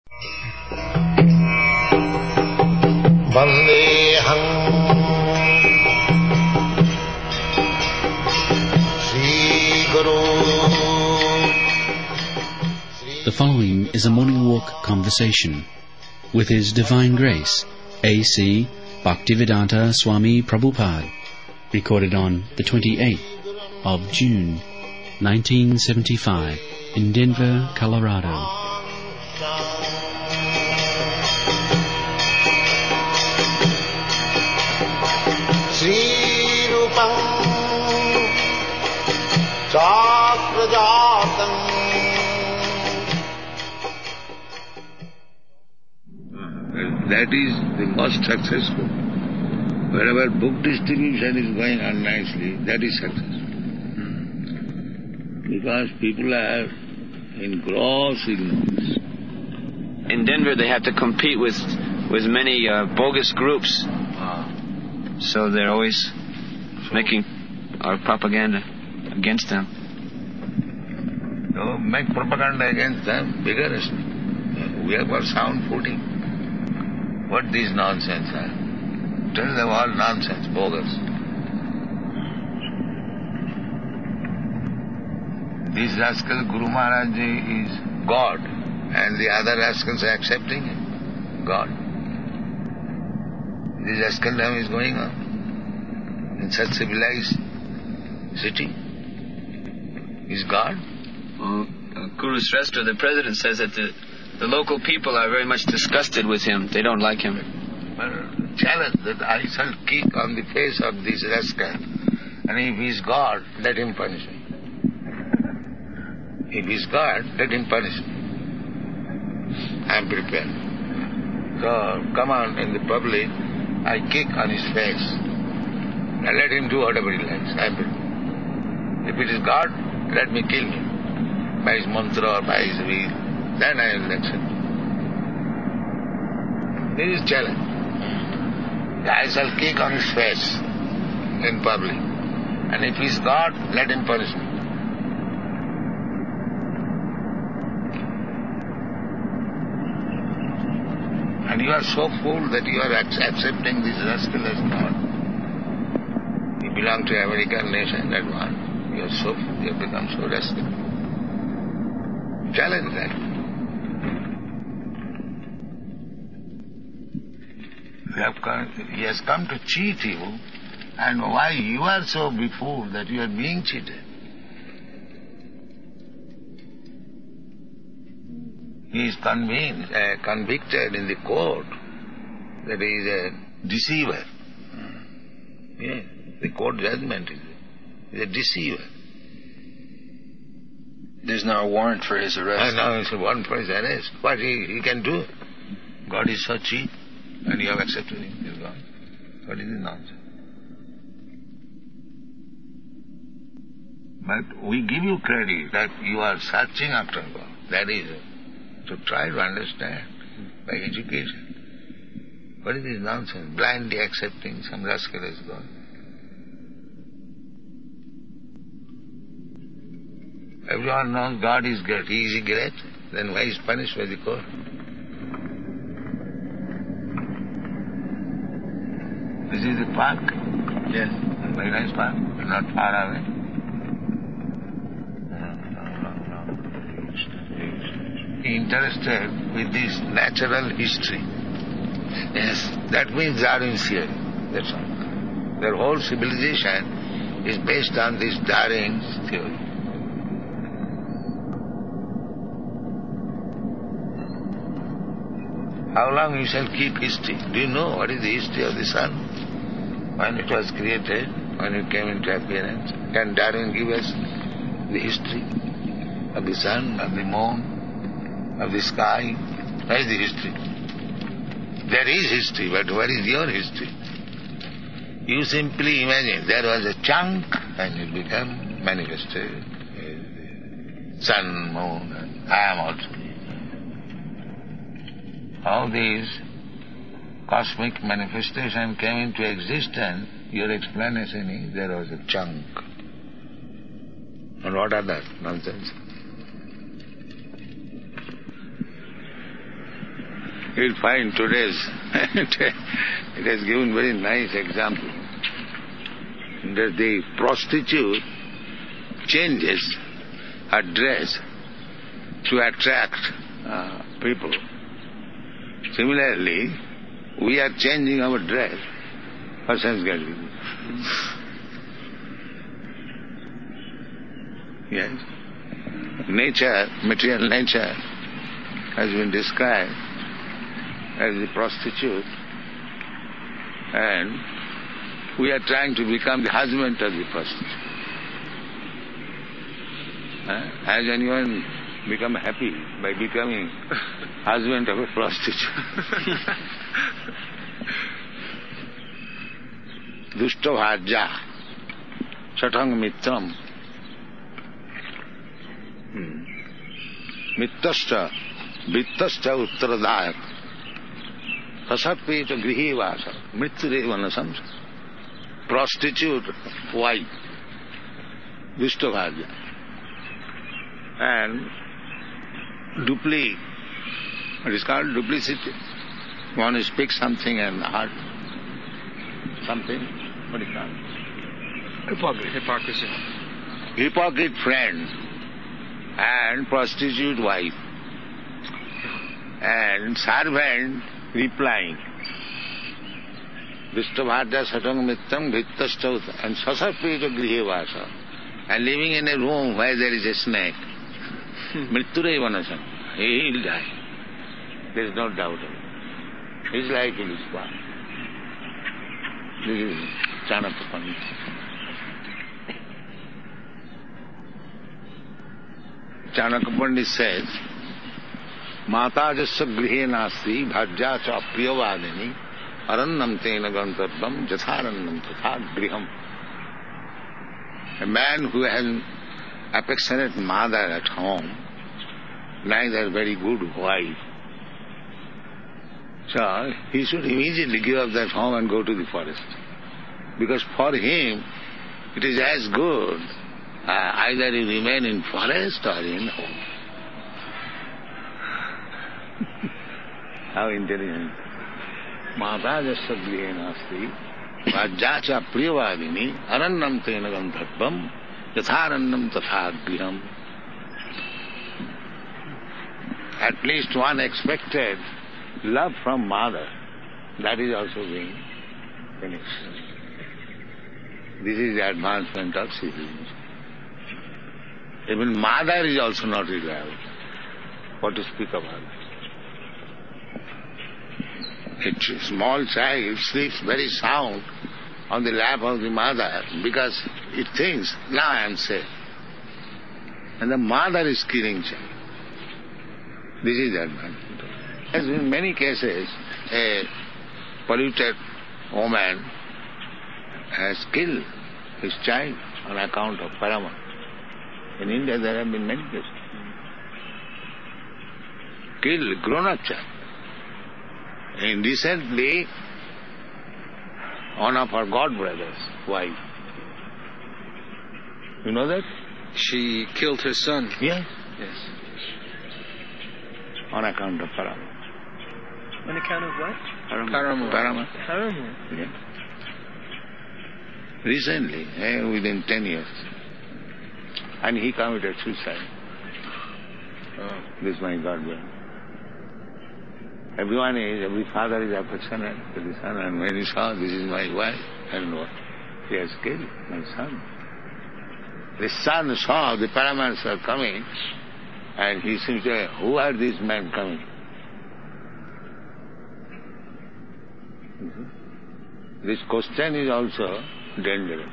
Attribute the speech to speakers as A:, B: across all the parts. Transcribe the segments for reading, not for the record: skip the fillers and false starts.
A: Vandeham Sri Guru.
B: The following is a morning walk conversation with His Divine Grace, A.C. Bhaktivedanta Swami Prabhupada, recorded on the 28th of June, 1975, in Denver, Colorado.
A: Sri Rupam Chakrajatam.
C: That is the most successful. Wherever book distribution is going on nicely, that is successful. Because people are in gross ignorance.
D: In Denver, they have to compete with many bogus groups. So they're always making our propaganda against them.
C: No, make propaganda against them vigorously. We have got sound footing. What these nonsense are? Tell them all nonsense, bogus. This rascal Guru Maharaj is God, and the other rascals are accepting him. God. This rascaldom is going on in such civilized city. Is God?
D: Well, Guru Shrestha, the president, says that the local people are very much disgusted with him. They don't like him.
C: Well, challenge that I shall kick on the face of this rascal, and if he is God, let him punish me. If he is God, let him punish me. I am prepared. So, come on, in the public, I kick on his face. And let him do whatever he likes. I am prepared. If it is God, let me kill him. By his mantra or by his will. Then I will accept. This is challenge. I shall kick on his face in public. And if he is God, let him punish me. And you are so fool that you are accepting this rascal as God. You belong to American nation, that one. You are so fool, you have become so rascal. Challenge that. He has come to cheat you, and why you are so befooled that you are being cheated. He is convicted in the court that he is a deceiver. Yes, the court judgment is a deceiver.
D: There's now a warrant for his arrest.
C: And now it's a warrant for his arrest. What he can do? God is so cheap, and you have accepted him. He is gone. What is this nonsense? But we give you credit that you are searching after God. That is to try to understand by education. What is this nonsense? Blindly accepting some rascal as God. Everyone knows God is great. Is he great? Then why is he punished by the court? This is the park?
D: Yes.
C: A very nice park. Not far away. No. Interested with this natural history.
D: Yes.
C: That means Darwin's theory. That's all. Their whole civilization is based on this Darwin's theory. How long you shall keep history? Do you know what is the history of the sun? When it was created, when it came into appearance? Can Darwin give us the history of the sun, of the moon, of the sky? Where is the history? There is history, but what is your history? You simply imagine there was a chunk and it became manifested. Sun, moon, and I am also. How these cosmic manifestation came into existence, your explanation is there was a chunk. And what are that? Nonsense. You'll find today's, it has given very nice example. That the prostitute changes her dress to attract people. Similarly, we are changing our dress for sense gratification. Yes. Nature, material nature, has been described as the prostitute, and we are trying to become the husband of the prostitute. Has anyone become happy by becoming husband of a prostitute? Dushta bhajya, satang mittam, mittascha, vittascha uttaradayak, tasatpeta grihi vasa, mrityureva nasamsa. Prostitute wife, dushta bhajya. And it is called duplicity. One speaks something and heart something, what is it called?
D: Hypocrisy.
C: Hypocrite friend and prostitute wife and servant replying. Vishtavadya satang mittam vittastauta and sasarpita grihe vasa, and living in a room where there is a snake. Mrityureva nasam. He will die. There is no doubt of it. His life will be spoiled. This is Chanakya Pandit. Chanakya Pandit says, Mata jasya grihe nasti bhajya cha priyavadini arannam tena gantarbam jatharannam tatha griham. A man who has an affectionate mother at home, neither very good wife, so he should immediately give up that home and go to the forest. Because for him, it is as good either you remain in forest or in home. How intelligent. Mata jasya grihe nasti vajyacha priyavadini arannam tena gandharvam yatharannam tatha griham. At least one expected love from mother. That is also being finished. This is the advancement of civilization. Even mother is also not reliable. What to speak about? A small child sleeps very sound on the lap of the mother because it thinks, now I am safe. And the mother is killing child. This is the advantage. As in many cases, a polluted woman has killed his child on account of parama. In India there have been many cases. Killed grown-up child. And recently, one of our godbrother's wife. You know that?
D: She killed her son.
C: Yes.
D: Yes.
C: On account of parama.
E: On account of what?
D: Paramour.
E: Paramour.
C: Yeah. Recently, within 10 years. And he committed suicide.
D: Oh.
C: This is my godbrother. Every father is affectionate to the son, and when he saw, this is my wife, and what? He has killed my son. The son saw the paramount's are coming, and he seems to say, who are these men coming? This question is also dangerous.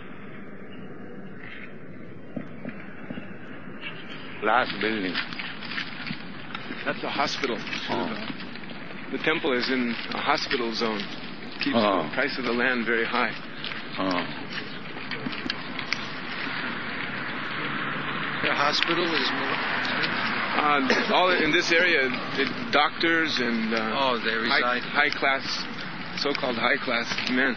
C: Last building.
E: That's a hospital.
C: Oh.
E: The temple is in a hospital zone. Keeps the price of the land very high.
C: Oh.
E: The hospital is all in this area. The doctors and
D: they reside.
E: high class, so-called high class men.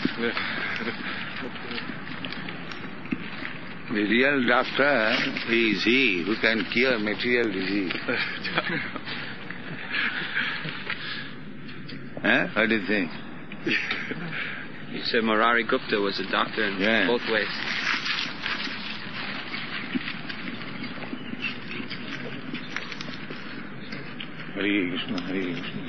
C: The real doctor is he who can cure material disease. Huh? What do you think?
D: You said Murari Gupta was a doctor in both ways.
C: Hare Krishna, Hare Krishna.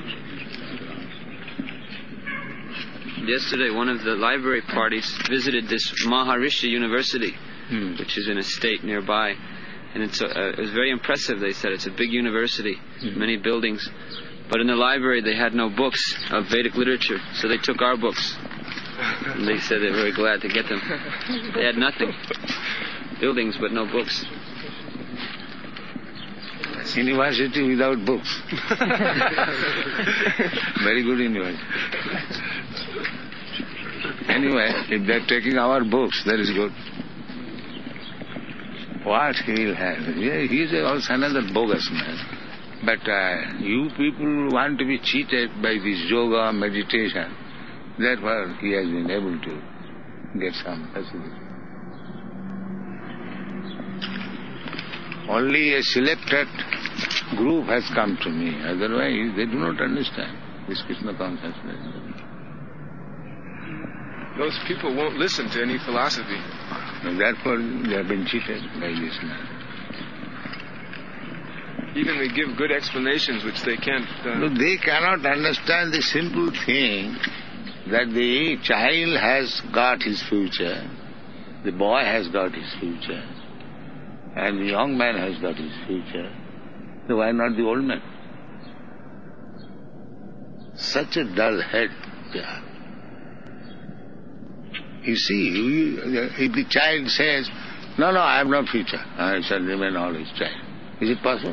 D: Yesterday, one of the library parties visited this Maharishi University, which is in a state nearby. And it was very impressive, they said. It's a big university, many buildings. But in the library, they had no books of Vedic literature, so they took our books. And they said they were very glad to get them. They had nothing. Buildings, but no books.
C: University without books. Very good university. Anyway, if they're taking our books, that is good. What he will have? He is also another bogus man. But you people want to be cheated by this yoga, meditation. Therefore, he has been able to get some facility. Only a selected group has come to me. Otherwise, they do not understand this Krishna consciousness.
E: Those people won't listen to any philosophy.
C: And therefore, they have been cheated by this man.
E: Even they give good explanations, which they can't...
C: No, they cannot understand the simple thing that the child has got his future, the boy has got his future, and the young man has got his future. So why not the old man? Such a dull head they are. You see, if the child says, no, I have no future, I shall remain always child. Is it possible?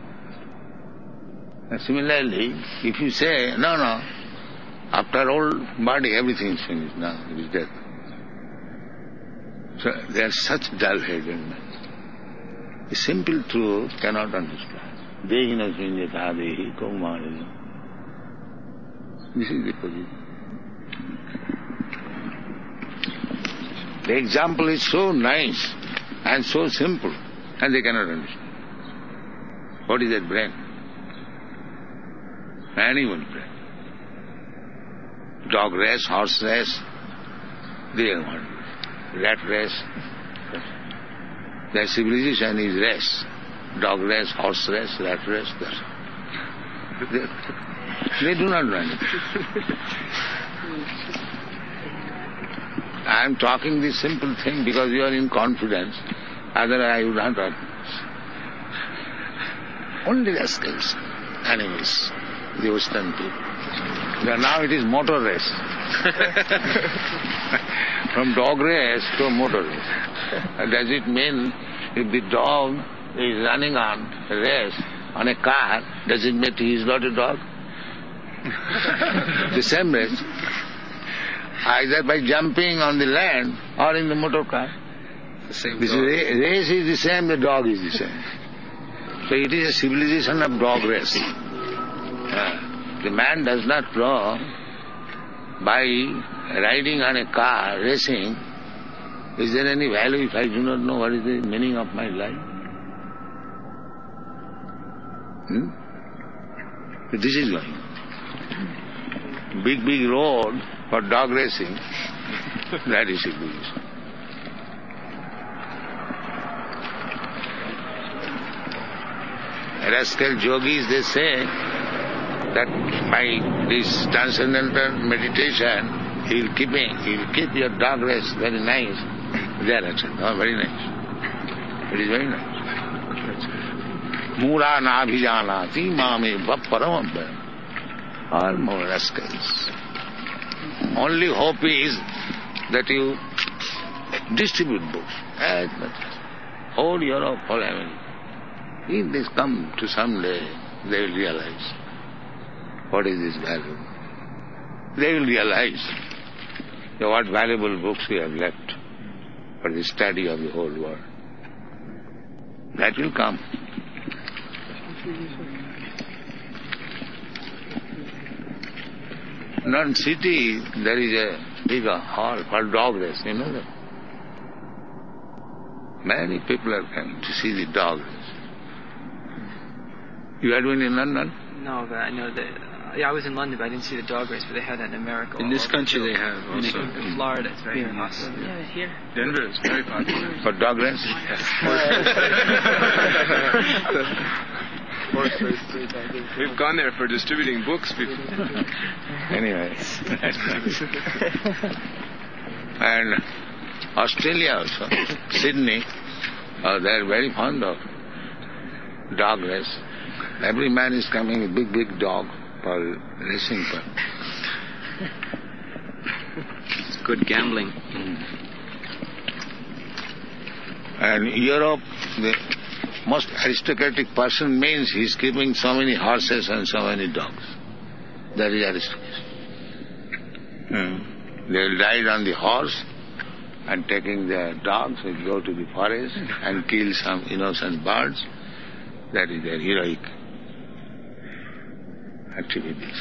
C: And similarly, if you say, no, after old body, everything is finished now, it is death. So they are such dull-headed men. The simple truth cannot understand. Dehina svinyata dehi kaumaraya. This is the position. The example is so nice and so simple, and they cannot understand. What is that brain? Animal brain. Dog race, horse race, they want. Rat race. Their civilization is race. Dog race, horse race, rat race. They do not run it. I am talking this simple thing because you are in confidence. Otherwise I would not talk. Only rascals, animals, the Western people. So now it is motor race. From dog race to motor race. Does it mean if the dog is running on a race on a car, does it mean he is not a dog? The same race. Either by jumping on the land or in the motor car. This race is the same, the dog is the same. So it is a civilization of dog race. The man does not grow by riding on a car, racing. Is there any value if I do not know what is the meaning of my life? So this is going on. Big road for dog racing, that is civilization. Rascal yogis, they say that by this transcendental meditation, he'll keep your dog race very nice. They are actually, very nice. It is very nice. Mura nabhijanati mame vapparamabhayam. All more rascals. Only hope is that you distribute books as much as whole Europe, whole America. If they come to some day, they will realize what is this value. They will realize what valuable books we have left for the study of the whole world. That will come. In city, there is a big hall called dog race, you know that? Many people are coming to see the dog race. You had been in London?
D: No, but I know that I was in London, but I didn't see the dog race, but they had that in America.
F: In this country they have also.
D: In Florida, it's very awesome.
E: Yeah, here. Denver is very popular.
C: For dog race?
E: We've gone there for distributing books before.
C: Anyway. And Australia also, Sydney, they're very fond of dog race. Every man is coming with big dog for racing.
D: It's good gambling.
C: And Europe, the most aristocratic person means he's keeping so many horses and so many dogs. That is aristocracy. They'll ride on the horse and taking their dogs, will go to the forest and kill some innocent birds. That is their heroic activities.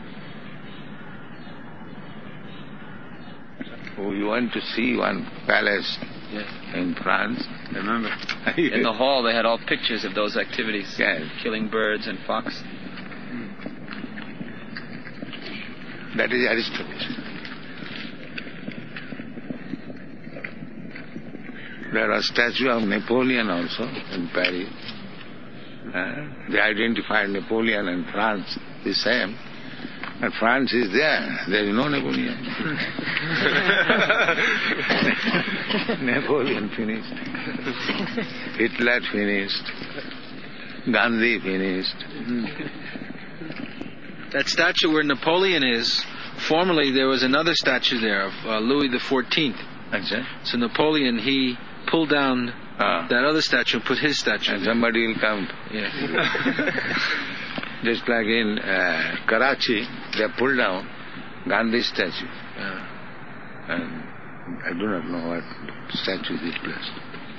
C: We went to see one palace in France.
D: I remember. In the hall they had all pictures of those activities.
C: Yes.
D: Killing birds and fox.
C: That is aristocracy. There are statue of Napoleon also in Paris. They identified Napoleon and France the same. And France is there. There is no Napoleon. Napoleon finished. Hitler finished. Gandhi finished.
F: That statue where Napoleon is, formerly there was another statue there of Louis XIV.
C: That's it.
F: So Napoleon, he pulled down that other statue and put his statue.
C: And somebody will come.
F: Yeah.
C: Just like in Karachi, they pulled down Gandhi's statue. And I do not know what statue is placed.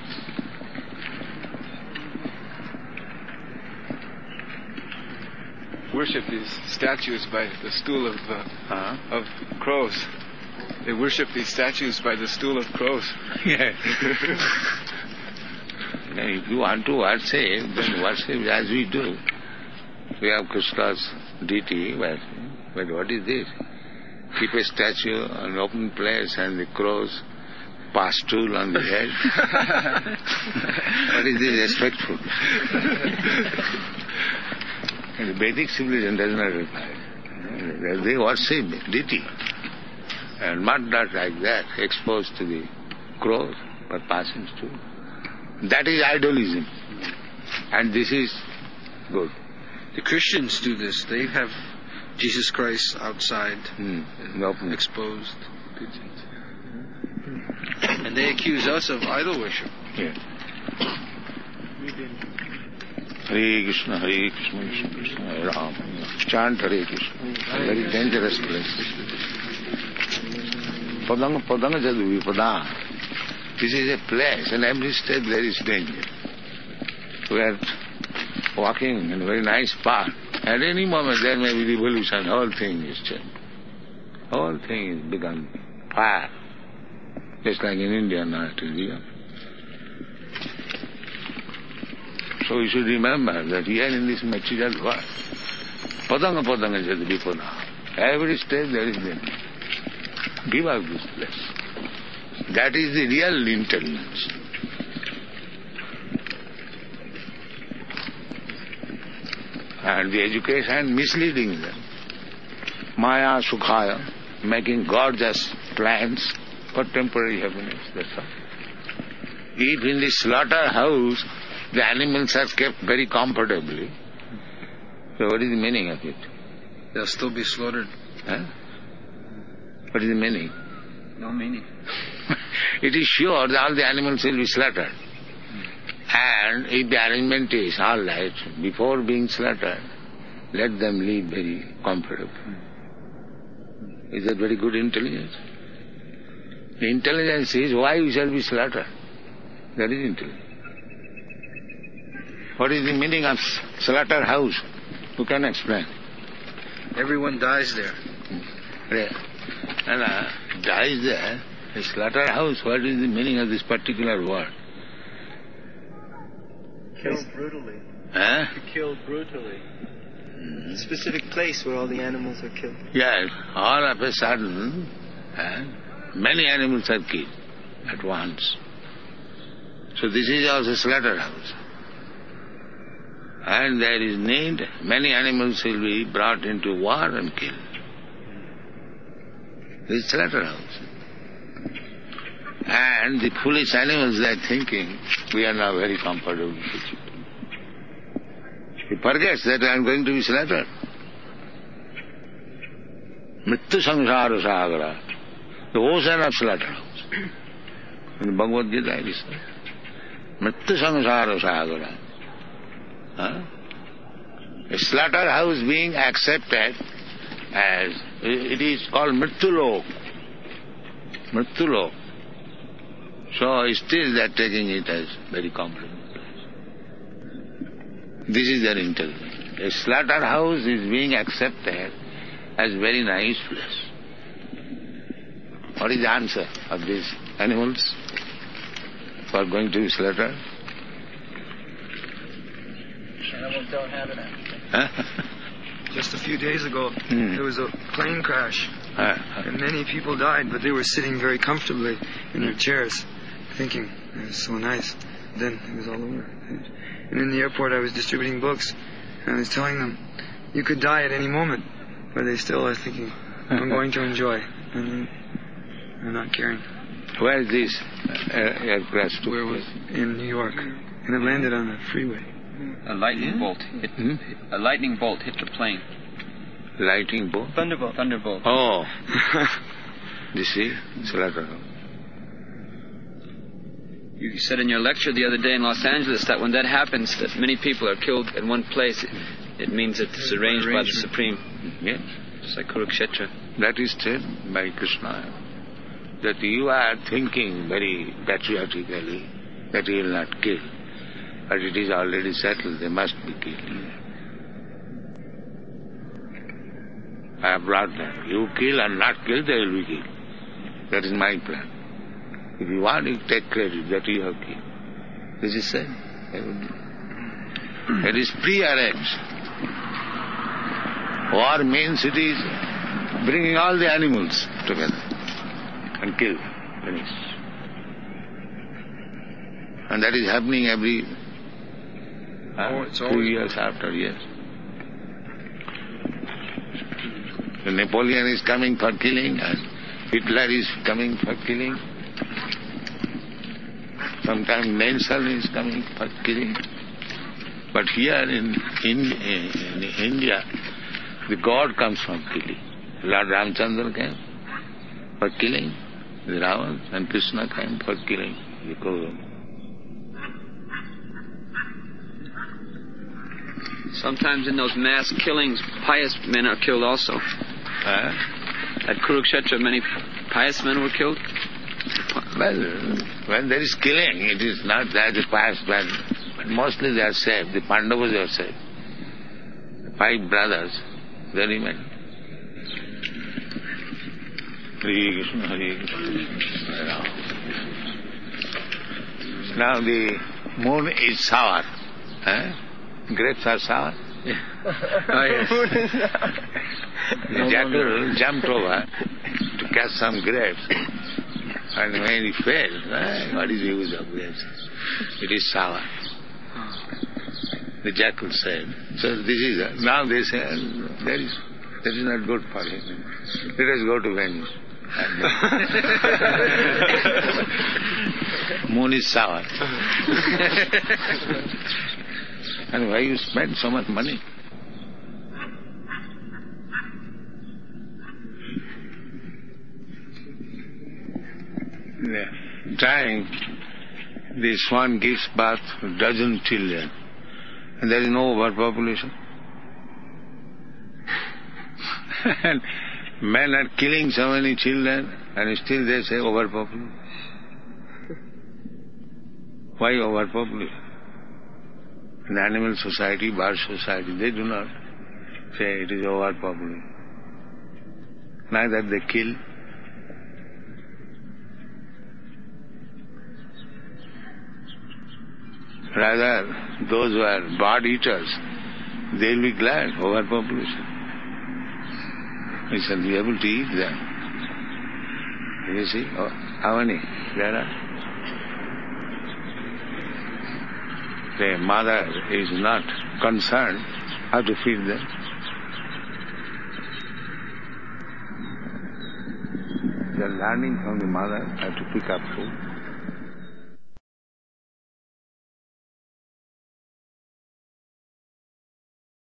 E: Worship these statues by the stool of crows. They worship these statues by the stool of crows.
C: Yeah. If you want to worship, then worship as we do. We have Krishna's deity, but what is this? Keep a statue on an open place and the crows pass stool on the head. What is this respectful? And the Vedic civilization does not require. They worship deity. And not like that, exposed to the crows for passing stool. That is idolism. And this is good.
F: The Christians do this. They have Jesus Christ outside, exposed. And they accuse us of idol worship.
C: Yeah. Hare Krishna, Krishna Krishna, Hare Ram. Chant Hare Krishna. A very dangerous place. Padanga jadu vipada. This is a place, and every step there is danger. We are walking in a very nice path. At any moment there may be revolution. Whole thing is changed. Whole thing is become fire. Just like in India now it is real. So we should remember that here in this material world, padanga jadu vipada. Every step there is danger. Give up this place. That is the real intelligence. And the education misleading them. Maya Sukhaya, making gorgeous plans for temporary happiness, that's all. If in the slaughterhouse the animals are kept very comfortably, so what is the meaning of it?
F: They'll still be slaughtered.
C: Huh? What is the meaning?
D: No meaning.
C: It is sure that all the animals will be slaughtered. And if the arrangement is all right, before being slaughtered, let them live very comfortably. Is that very good intelligence? The intelligence is why we shall be slaughtered. That is intelligence. What is the meaning of slaughterhouse? Who can explain?
F: Everyone dies there.
C: And dies there. A slaughterhouse, what is the meaning of this particular word?
G: Killed brutally.
C: Huh?
G: Killed brutally. specific place where all the animals are killed.
C: Yes, all of a sudden, many animals are killed at once. So this is also slaughterhouse. And there is need, many animals will be brought into war and killed. This is slaughterhouse. And the foolish animals, they are thinking, we are now very comfortable. He forgets that I am going to be slaughtered. Mrityu samsara sagara, the ocean of slaughterhouse. In Bhagavad Gita it is said, Mrityu samsara sagara. A slaughterhouse being accepted as, it is called Mrityulok. Mrityulok. So still they are taking it as very comfortable. This is their intelligence. A slaughterhouse is being accepted as very nice place. What is the answer of these animals who are going to be slaughtered?
G: Animals don't have an answer. Just a few days ago, there was a plane crash, and many people died, but they were sitting very comfortably in their chairs, thinking, it was so nice. Then it was all over. And in the airport I was distributing books, and I was telling them, you could die at any moment, but they still are thinking, I'm going to enjoy, and they're not caring.
C: Where is this aircraft?
G: Where was it? In New York, and it landed on the freeway.
D: A lightning bolt hit a lightning bolt hit the plane.
C: Lightning bolt?
G: Thunderbolt.
D: Thunderbolt.
C: Oh. You see? Slaughterhouse.
D: You said in your lecture the other day in Los Angeles that when that happens, that many people are killed in one place, it means that it's arranged by the Supreme.
C: Yes.
D: It's like Kurukshetra.
C: That is said by Krishna, that you are thinking very patriotically that you will not kill. But it is already settled, they must be killed. I have brought them. You kill or not kill, they will be killed. That is my plan. If you want, you take credit that you have killed. This is said. It is pre-arranged. War means it is bringing all the animals together and kill them. Finish. And that is happening every 2 years after years. So Napoleon is coming for killing and Hitler is coming for killing. Sometimes Nelson is coming for killing. But here in India, the God comes from killing. Lord Ramchandra came for killing the Ravan, and Krishna came for killing the Kauravas.
D: Sometimes in those mass killings, pious men are killed also. At Kurukshetra, many pious men were killed.
C: Well, when there is killing, it is not that the pious men, but mostly they are saved. The Pandavas are saved. The 5 brothers, they remain. Hare Krishna, Hare Krishna. Now the moon is sour. Grapes are sour.
D: Oh, yes.
C: The jackal jumped over to catch some grapes. And when he failed, what is the use of grapes? It is sour. The jackal said. So this is, now they say, that is not good for him. Let us go to Venice. Moon is sour. And why you spend so much money? Trying, the swan gives birth to a dozen children, and there is no overpopulation. And men are killing so many children, and still they say overpopulation. Why overpopulation? In animal society, bird society, they do not say it is overpopulation. Neither they kill. Rather, those who are bird eaters, they'll be glad, overpopulation. We shall be able to eat them. You see, how many there are? The mother is not concerned how to feed them. They are learning from the mother how to pick up food.